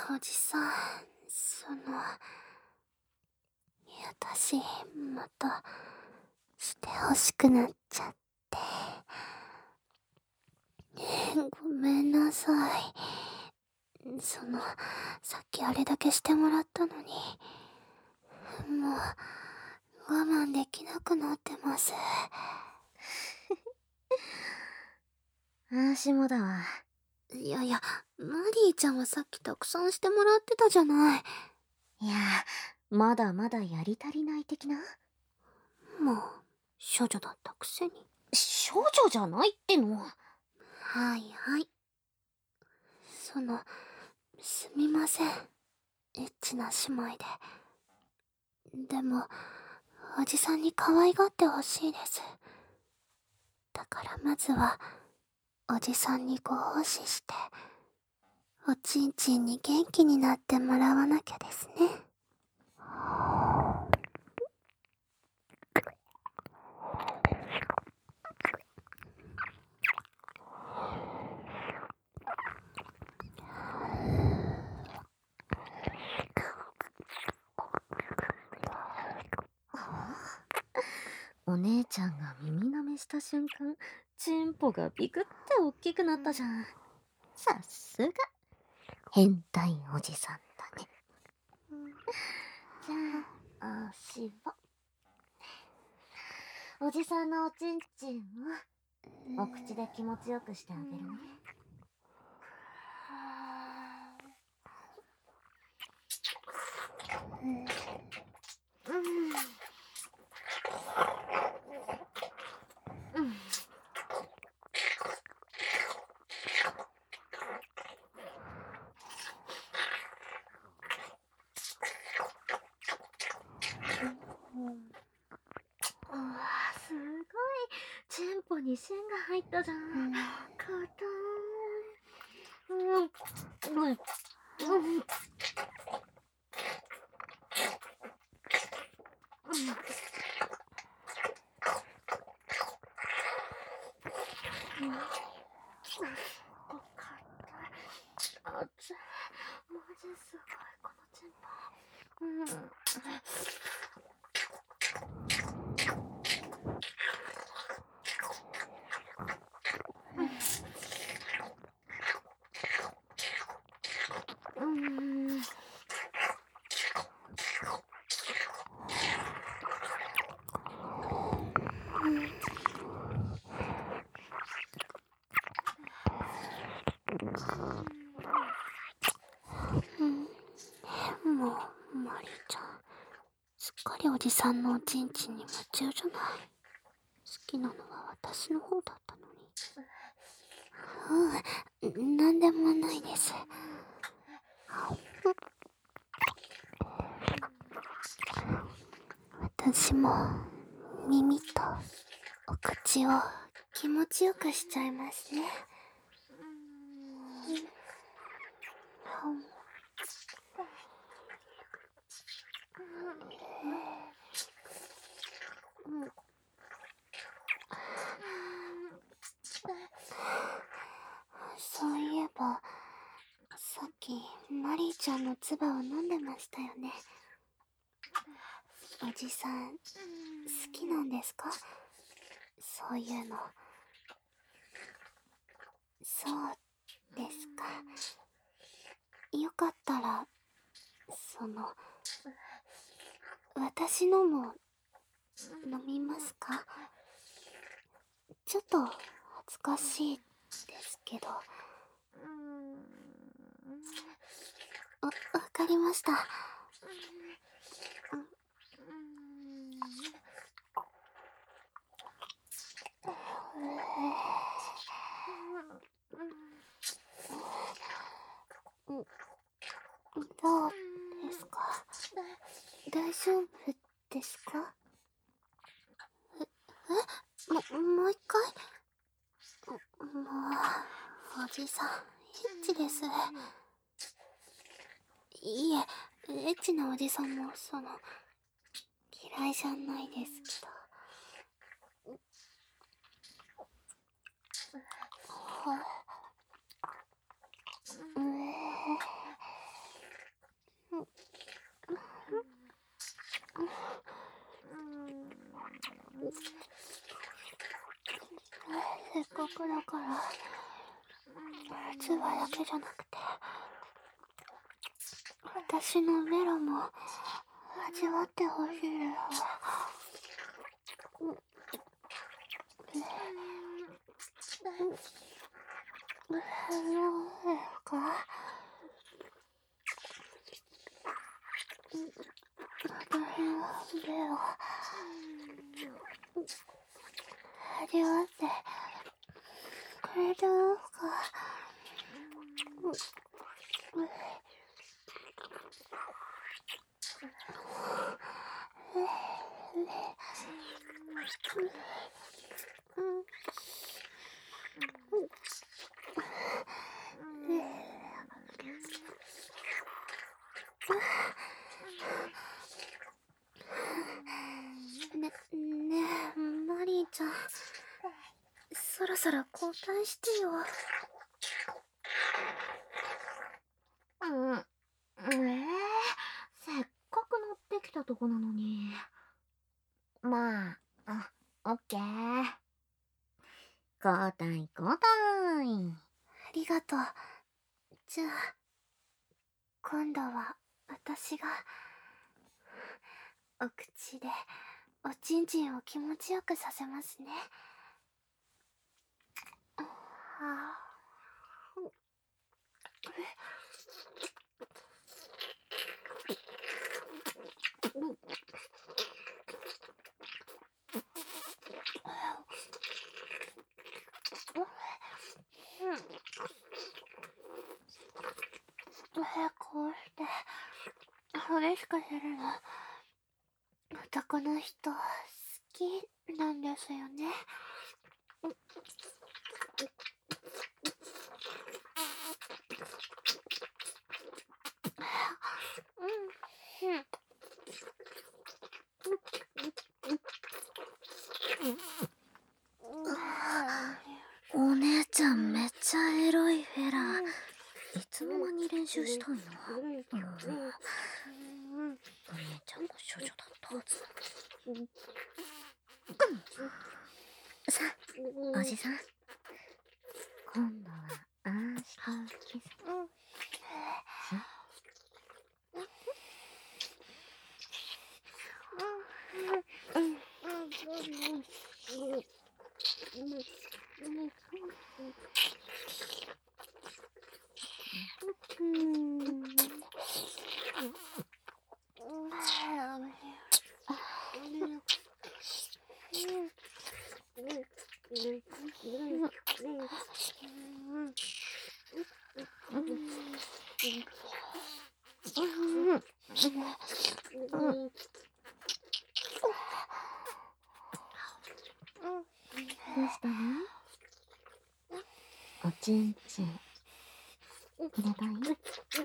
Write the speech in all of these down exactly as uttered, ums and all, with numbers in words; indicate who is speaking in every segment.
Speaker 1: おじさん、その、私、また、してほしくなっちゃって。ごめんなさい。その、さっきあれだけしてもらったのに、もう、我慢できなくなってます。
Speaker 2: 私もだわ。
Speaker 1: いやいや、マリーちゃんはさっきたくさんしてもらってたじゃない。
Speaker 2: いや、まだまだやり足りない的な。
Speaker 1: もう、処女だったくせに。
Speaker 2: 少女じゃないっての。
Speaker 1: はいはい。その、すみません。エッチな姉妹で。でも、おじさんに可愛がってほしいです。だからまずは、おじさんにご奉仕して、おちんちんに元気になってもらわなきゃですね。
Speaker 2: お姉ちゃんが耳舐めした瞬間、チンポがビクって大きくなったじゃん。さすが変態おじさんだね。じゃあ、足はおじさんのおちんちんをお口で気持ちよくしてあげるね。うんうん。あー、すごいチンポに線が入ったじゃん。かたーい。うんうんうんあっつい。マジすごいこのチンポ。うんうん
Speaker 1: もう、マリーちゃん、すっかりおじさんのおちんちんに夢中じゃない。好きなのは私の方だったのに。うん、なんでもないです。私も、耳と、お口を気持ちよくしちゃいますね。そういえば、さっきマリーちゃんの唾を飲んでましたよね。おじさん、好きなんですか？そういうの。そうですか。よかったら、その、私のも飲みますか？ちょっと恥ずかしいですけど。わ、わかりました。どうですか？大丈夫ですか？え、えも、もう一回？もう、おじさん、エッチです。いいえ、エッチなおじさんも、その、嫌いじゃないですけど。は、うえせっかくだからつばだけじゃなくて私のベロも味わってほしいです。そうですか。私のベロ味わってくれてますか。ね、ねえ、マリーちゃん、そろそろ交代してよ。
Speaker 2: うん、ええせっかく乗ってきたとこなのに。まあ、あ、オッケー。交代交代。
Speaker 1: ありがとう。じゃあ、今度は私がお口でおちんちんを気持ちよくさせますね。はあ、こうして激しくするの男の人好きなんですよね。
Speaker 2: お姉ちゃんめっちゃエロいフェラ。いつの間に練習したんの？うん、お姉ちゃんが処女だったはず。さあ、おじさん。今度はあーしてキス。どうしたの？おちんちん入れたい？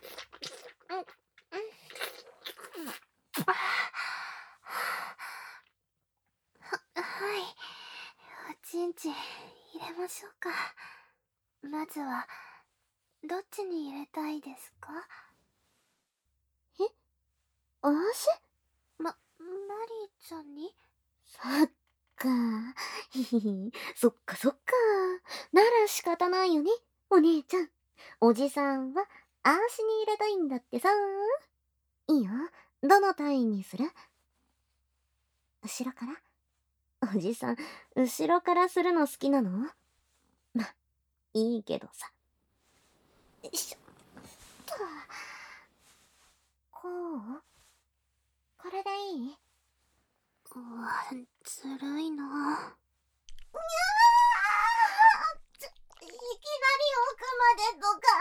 Speaker 1: はい、おちんちん入れましょうか。まずはどっちに入れたいですか？
Speaker 2: え？足？
Speaker 1: ま、マリーちゃんに？
Speaker 2: そっか。ひひひ。そっかそっか。なら仕方ないよね、お姉ちゃん。おじさんは足に入れたいんだってさ。いいよ。どの体位にする？後ろから？おじさん、後ろからするの好きなの？ま、いいけどさ。よいしょっと。こう？これでいい？
Speaker 1: うわ、ずるいな。にゃー！
Speaker 2: ちょ、いきなり奥までとか。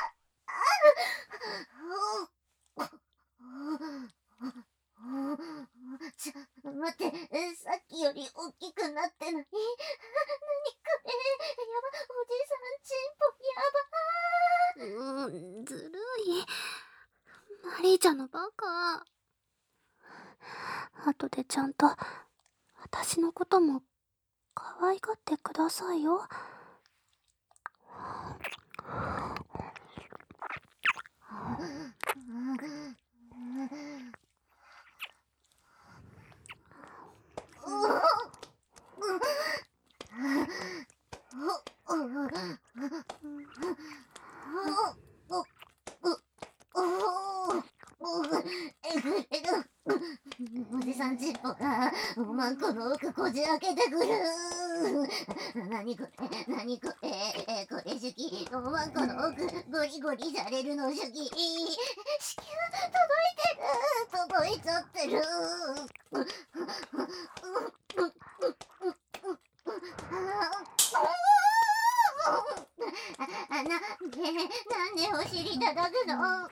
Speaker 2: ちょ、待って、さっきより大きくなってない？なにこれ？やば、おじさんチンポやば。
Speaker 1: うーん、ずるい。マリーちゃんのバカ。後でちゃんと私のことも可愛がってくださいよ。
Speaker 2: おまんこの奥こじ開けてくる。なにこれ、なにこれ、えー、これ手記、おまんこの奥ゴリゴリされるの手記。子宮届いてる、届いちゃってる。あ、なんで、なんでお尻叩くの？あ、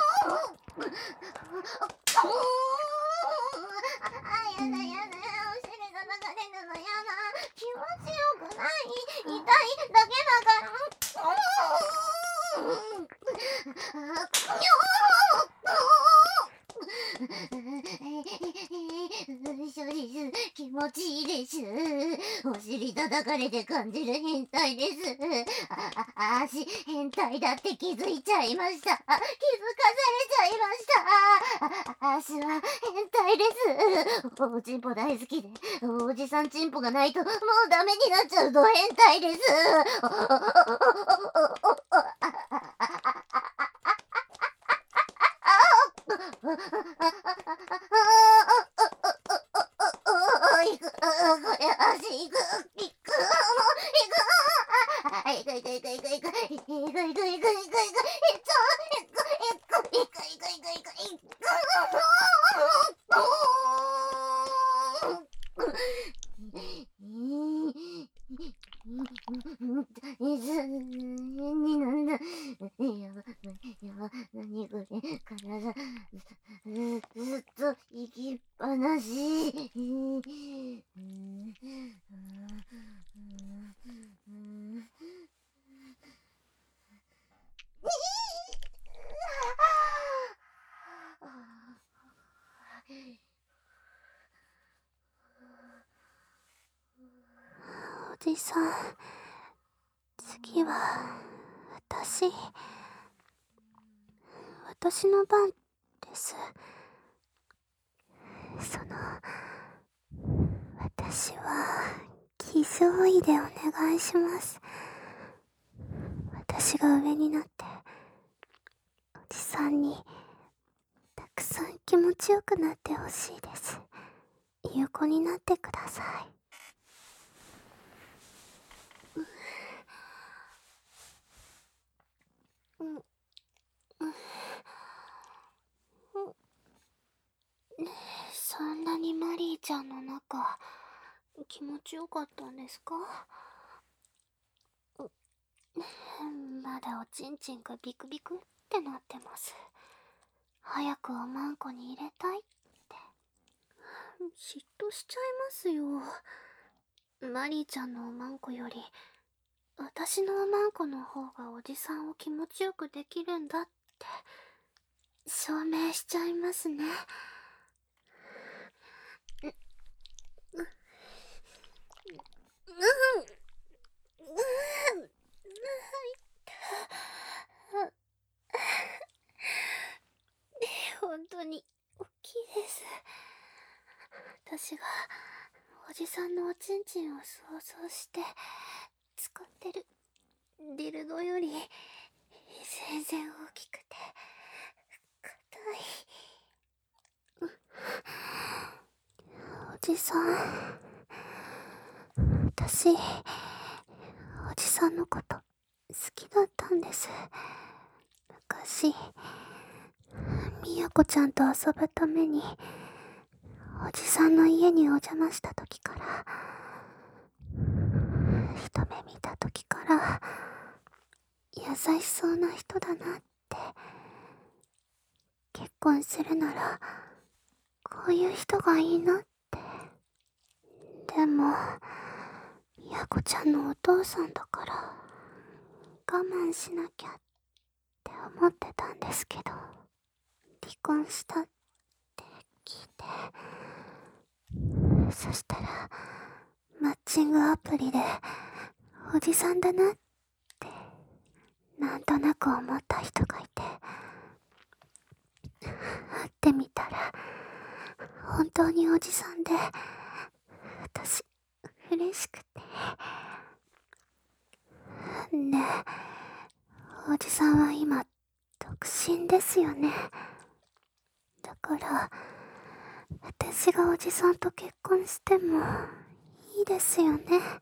Speaker 2: やだやだ、お尻叩かれるのやだ。気持ちよくない。痛いだけだから。そうです。気持ちいいです。お尻叩かれて感じる変態です。あ、あ、足、変態だって気づいちゃいました。気づかされちゃいました。あ、足は変態です。おちんぽ大好きで、おじさんちんぽがないともうダメになっちゃうド変態です。いく、これ足いく、いく、もういく、あ、いくいくいくいくいく、いくいくいくいくいくいく、いくいくいくいくいく、いくいくいくいくいく。え、ず、になんだ。やば、やば、なにこれ、体、ず、ずっと行きっぱなし。うんうんうん
Speaker 1: おじさん、次は私私の番です。その私は騎乗位でお願いします。私が上になっておじさんにたくさん気持ちよくなってほしいです。有効になってください。うんうんそんなにマリーちゃんの中気持ちよかったんですか？まだおちんちんがビクビクってなってます。早くおまんこに入れたいって嫉妬しちゃいますよ。マリーちゃんのおまんこより私のおまんこの方がおじさんを気持ちよくできるんだって証明しちゃいますね。う、う、うん、うん、本当に大きいです。私がおじさんのおちんちんを想像して使ってるディルドより全然大きくて硬い。おじさん、私おじさんのこと好きだったんです。昔みやこちゃんと遊ぶためにおじさんの家にお邪魔した時から、一目見た時から優しそうな人だなって、結婚するならこういう人がいいなって。でもみやこちゃんのお父さんだから我慢しなきゃって思ってたんですけど、離婚したって聞いて、そしたらマッチングアプリでおじさんだなってなんとなく思った人がいて、会ってみたら本当におじさんで、私嬉しくて。ねえ、おじさんは今独身ですよね。だから私がおじさんと結婚してもいいですよね。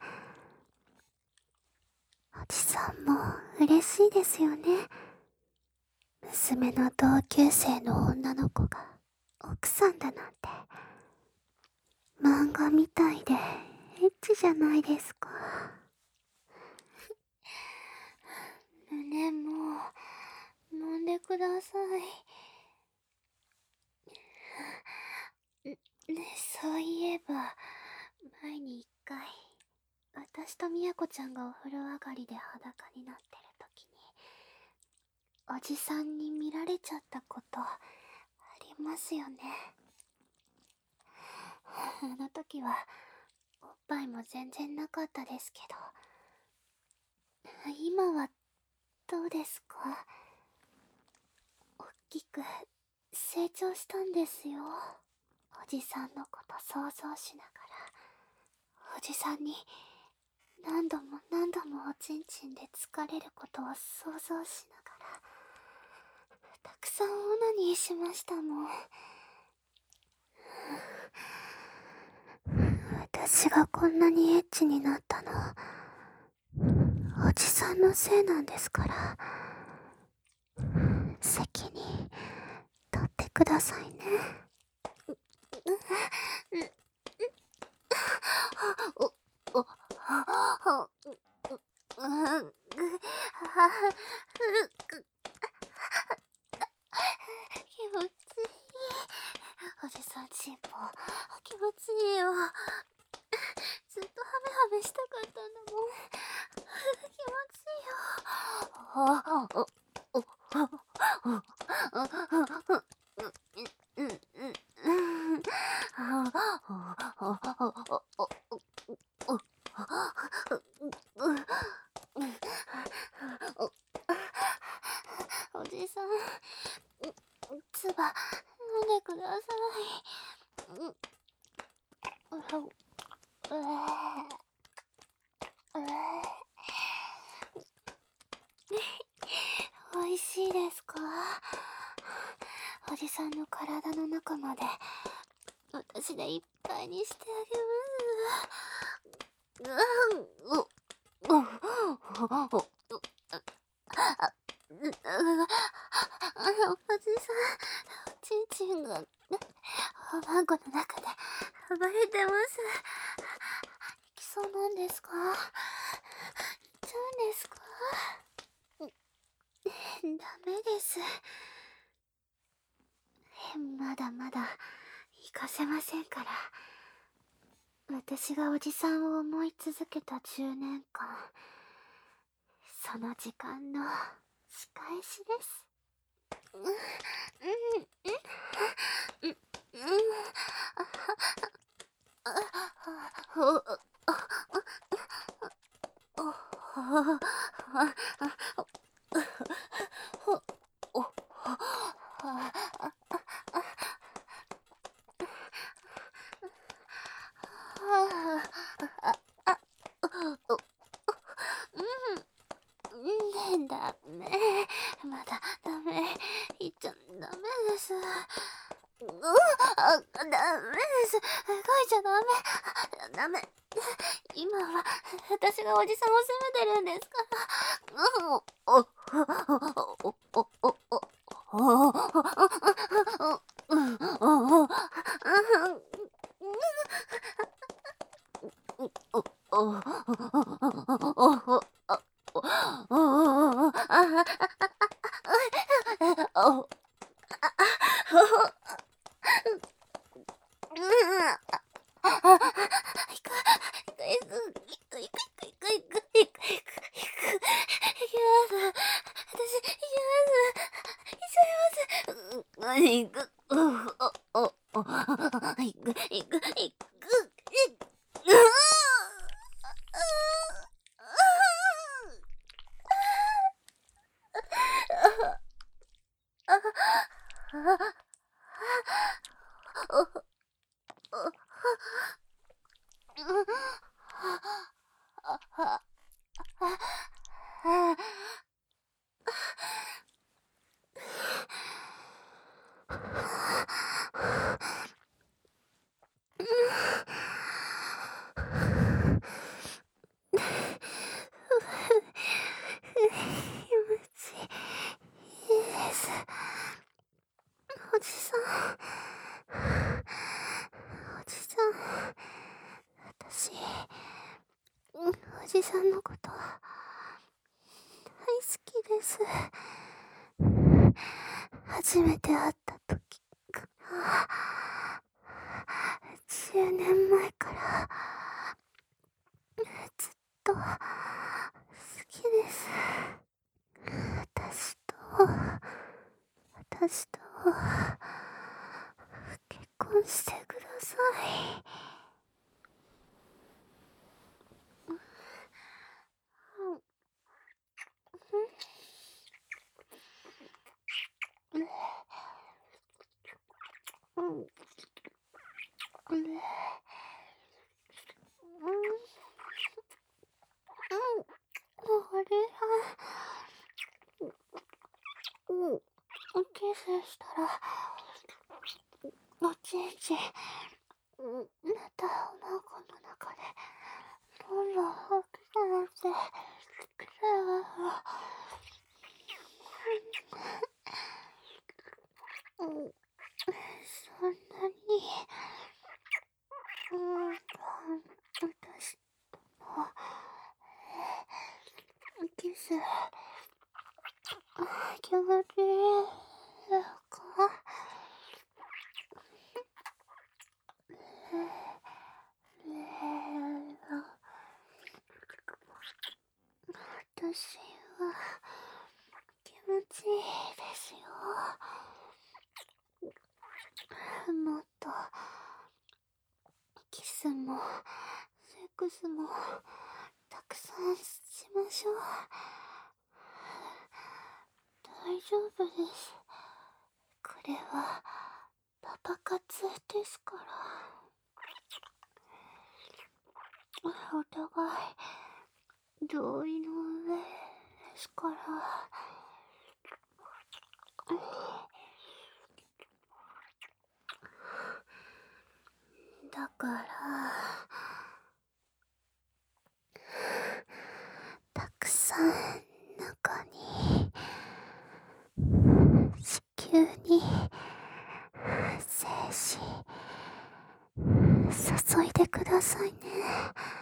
Speaker 1: おじさんも嬉しいですよね。娘の同級生の女の子が奥さんだなんて。漫画みたいでエッチじゃないですか。胸も揉んでください。ね、そういえば前に一回私とみやこちゃんがお風呂上がりで裸になってる時におじさんに見られちゃったことありますよね。あの時はおっぱいも全然なかったですけど、今はどうですか？おっきく成長したんですよ。おじさんのこと想像しながら、おじさんに何度も何度もおちんちんで疲れることを想像しながら、たくさんオナニーしましたもん。私がこんなにエッチになったの、おじさんのせいなんですから、責任取ってくださいね。お、お、は、うん、ぐ、は、ぐ、気持ちいい。おじさんちんぽ、気持ちいいよ。ずっとハメハメしたかったんだもん。気持ちいいよ。あ、お、お、お、お、うん、うん、うん、うん。おじさん、つば飲んでください。うえうえおいしいですか？おじさんの体の中まで私でいっぱいにしてあげます。うん、お、お、お、お、あ、う、う、あの、おじさん、ちんちんが、おまんこの中で暴れてます。いきそうなんですか？いっちゃうんですか？ダメです。まだまだ行かせませんから。私がおじさんを思い続けたじゅうねんかん、その時間の仕返しです。うん、うん、うん、うん、うん、うん、ダメ。まだダメ。いっちゃダメです。うあ、ダメです。書いちゃダメ。ダメ。今は私がおじさんを責めてるんですから。うん、お、お、お、お、お、お、いく、う、お、お、お、いく、いく、いく、いく、 おじさん、おじさん、私、おじさんのこと大好きです。初めて会った時からじゅうねんまえからずっと好きです。私と私と結婚してください。うんうんうんあれうんキスしたらおちんちんまたお腹の中でどんどん大きくなってきれいだ。うん、そんなに、うん、私のキス気持ちいいですか？私は気持ちいいですよ。もっとキスもセックスもたくさんしましょう。大丈夫です。これはパパ活ですから。お互い同意の上ですから。だからたくさん中に子宮に精子注いでくださいね。